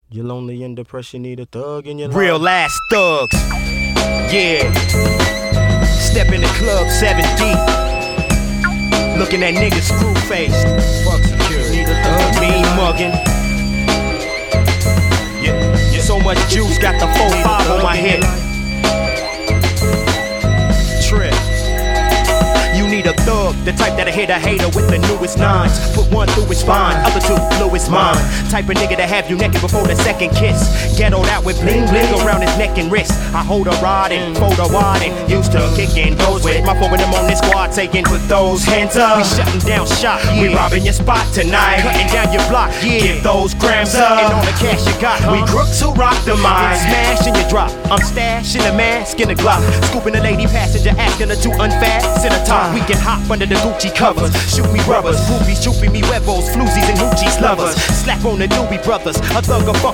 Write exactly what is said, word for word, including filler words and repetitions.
You're lonely and depressed, you need a thug in your life. Real ass thugs. Yeah. Step in the club seven deep. Looking at niggas screw faced. Fuck security. Need a thug. Mean mugging. Yeah. Yeah. So much juice, got the four five on my hip. Trip. You need a thug, the type that'll hit a hater with the newest nines. Put one through his spine, other two blew his mind. Type of nigga to have you naked before the second kiss. Ghettoed out with bling bling around his neck and wrist. I hold a rod and fold a wad and used to kicking those with my four of them on this squad taking. Put those hands up, we shutting down shop. Yeah. We robbing your spot tonight, cutting down your block. Yeah. Get those grams up and all the cash you got. Huh? We crooks who rock the mind. Smash in your drop. I'm stashing a mask in a Glock, scooping a lady passenger, asking her to unfasten a top. We can hop under the Gucci covers, shoot me rubbers, groupies, chooping me huevos, floozies and hoochies lovers. Slap on the doobie brothers, a thug a fuck